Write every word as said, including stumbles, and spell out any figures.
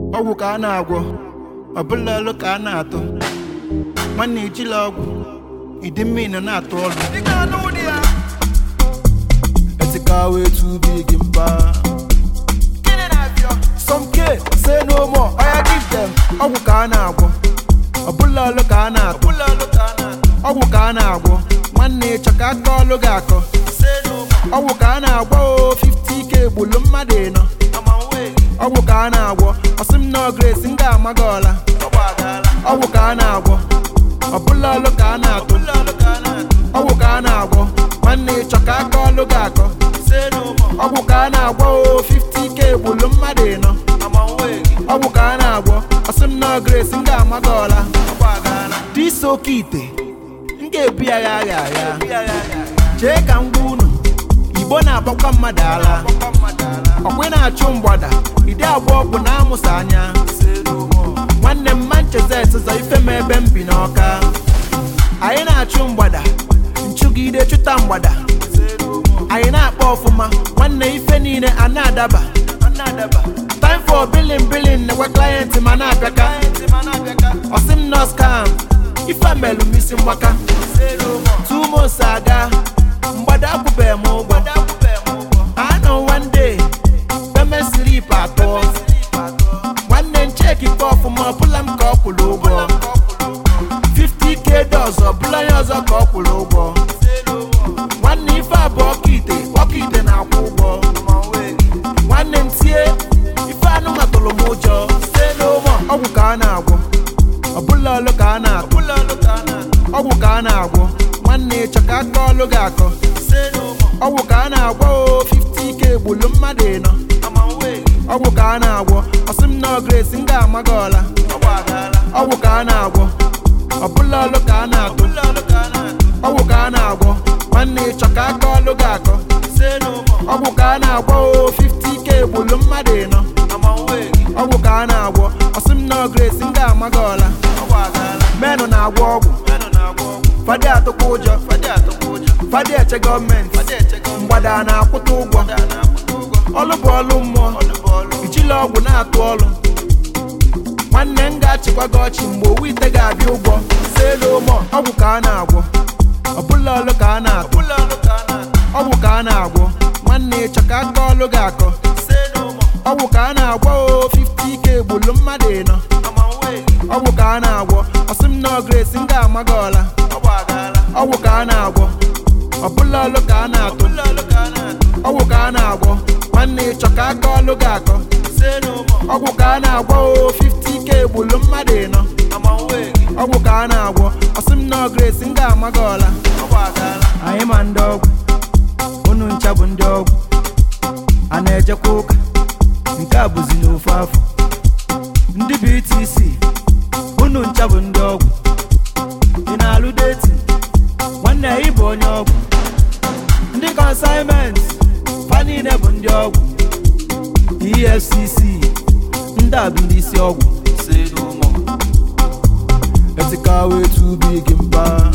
Ọgwụ ka a na-agwọ, ọ bụla elu ka a na-atụ. Nwanne ejila ọgwụ, ịdị mmiri na-atụ ọlụ. Etika way too big in bar. Some kids say no more, I give them. Ọgwụ ka a na-agwọ, ọ bụla elu ka a na-atụ. Ọgwụ ka a na-agwọ, nwanne ịchọ ka aka ọlụ gị akọ. Ọgwụ ka a na-agwọ o fifty k gbulu mmadụ ịnọ. Ọgwụ ka a na-agwọ, ọsị m nọ grace m ga-ama gị ọla. Ọgwụ ka a na-agwọ, ọ bụla ọlụ ka a na-atụ. Ọgwụ ka a na-agwọ, nwanne ịchọ ka aka ọlụ gị akọ. Ọgwụ ka a na-agwọ o fifty k gbulu mmadụ ịnọ. Ọgwụ ka a na-agwọ, ọsị m nọ grace m ga-ama gị ọla. Dị so oke ite, m ga-ebu ya ya ya ya. Chee ka m gwa unu, Igbo na-agbakwa mmadụ ala. Ọkwe na-achụ mgbada, ide abụọ bụ na amụsa anya. Nwanne m Manchester zọ ife m ebe m bi n'Ọka. Anyị na-achụ mgbada, nchụgide chụta mgbada. Anyị na-akpa ọfụma, nwanne ife niile a na-adaba. Time for billing billing nekwe client ma na-abịaka. Ọsị m nọ scam, ife melu m isi mgbaka. Two months aga, mgbada akwụbeghị m ụgwọ. I know one day, payment slip atọ. Nwanne m check it off ma ọbụla m ka ọ kwụrụ ụgwọ. fifty k dollars ọbụla ya ọzọ ka ọ kwụrụ ụgwọ. Nwanne ife abụ ọkaite, ọkaite na-akwụ ụgwọ. Nwanne m tie, ife anụ matụrụ m ụjọ. Ọgwụ ka a na-agwọ, ọbụla ọlụ ka a na-atụ. Ọgwụ ka a na-agwọ, nwanne ịchọ ka aka ọlụ gị akọ. Ọgwụ ka a na-agwọ o fifty k gbulu mmadụ ịnọ. Ọgwụ ka a na-agwọ, ọsị m nọ grace m ga-ama gị ọla. Ọgwụ ka a na-agwọ, ọbụla ọlụ ka a na-atụ. Ọgwụ ka a na-agwọ, nwanne ịchọ ka aka ọlụ gị akọ. Ọgwụ ka a na-agwọ o fifty k gbulu mmadụ ịnọ. Ọgwụ ka a na-agwọ, ọsị m nọ grace m ga-ama gị ọla. Menụ na-agwọ ọgwụ, fadị atụkwa ụjọ. Fadị eche gọọmenti, mgbada na-akwụta ụgwọ. Ọlụ bụ ọlụ mmụọ, ijila ọgwụ na-atụ ọlụ. Nwanne m ga-achịkwa gị ọchị mgbe owu ite ga-abịa ụgwọ. Ọgwụ ka a na-agwọ, ọbụla ọlụ ka a na-atụ. Ọgwụ ka a na-agwọ, nwanne ịchọ ka aka ọlụ gị akọ. Ọgwụ ka a na-agwọ o fifty k gbulu mmadụ ịnọ. Ọgwụ ka a na-agwọ, ọsị m nọ grace m ga-ama gị ọla. Ọgwụ ka a na-agwọ, ọbụla ọlụ ka a na-atụ. Ọgwụ ka a na-agwọ, nwanne ịchọ ka aka ọlụ gị akọ. Ọgwụ ka a na-agwọ o fifty k gbulu mmadụ ịnọ. Ọgwụ ka a na-agwọ, ọsị m nọ grace m ga-ama gị ọla. Anyị ma ndị ọgwụ, unu ncha bụ ndị ọgwụ. A na-ejekwa ụka, nke a bụzi n'ofu afọ. Ndị B T C, unu ncha bụ ndị ọgwụ. Ị na-alụ deti, nwanne ị bụ onye ọgwụ. Ndị consignment, fa niile bụ ndị ọgwụ. E F C C, ndị a bụ ndị isi ọgwụ. Etika way too big in bar.